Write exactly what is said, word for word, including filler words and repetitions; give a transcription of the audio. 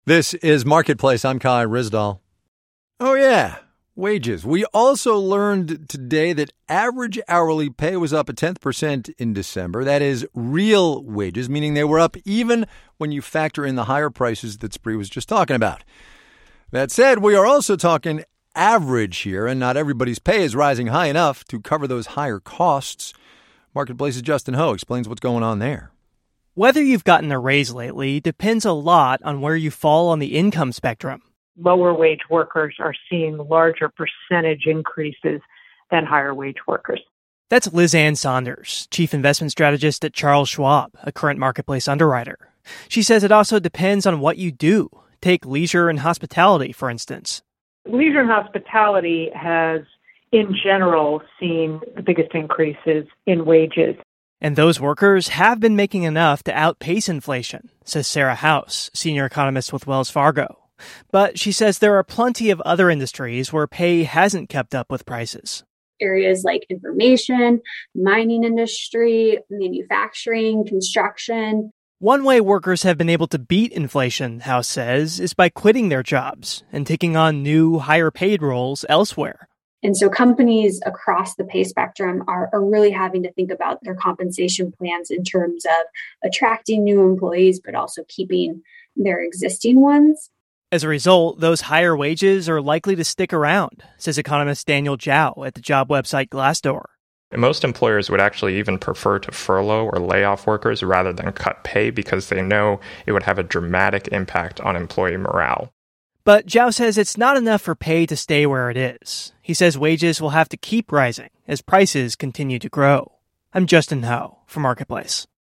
This is Marketplace. I'm Kai Ryssdal. Oh, yeah, wages. We also learned today that average hourly pay was up a tenth percent in December. That is real wages, meaning they were up even when you factor in the higher prices that Spree was just talking about. That said, we are also talking average here, and not everybody's pay is rising high enough to cover those higher costs. Marketplace's Justin Ho explains what's going on there. Whether you've gotten a raise lately depends a lot on where you fall on the income spectrum. Lower wage workers are seeing larger percentage increases than higher wage workers. That's Liz Ann Saunders, chief investment strategist at Charles Schwab, a current Marketplace underwriter. She says it also depends on what you do. Take leisure and hospitality, for instance. Leisure and hospitality has, in general, seen the biggest increases in wages. And those workers have been making enough to outpace inflation, says Sarah House, senior economist with Wells Fargo. But she says there are plenty of other industries where pay hasn't kept up with prices. Areas like information, mining industry, manufacturing, construction. One way workers have been able to beat inflation, House says, is by quitting their jobs and taking on new, higher-paid roles elsewhere. And so companies across the pay spectrum are, are really having to think about their compensation plans in terms of attracting new employees, but also keeping their existing ones. As a result, those higher wages are likely to stick around, says economist Daniel Zhao at the job website Glassdoor. And most employers would actually even prefer to furlough or lay off workers rather than cut pay because they know it would have a dramatic impact on employee morale. But Zhao says it's not enough for pay to stay where it is. He says wages will have to keep rising as prices continue to grow. I'm Justin Ho for Marketplace.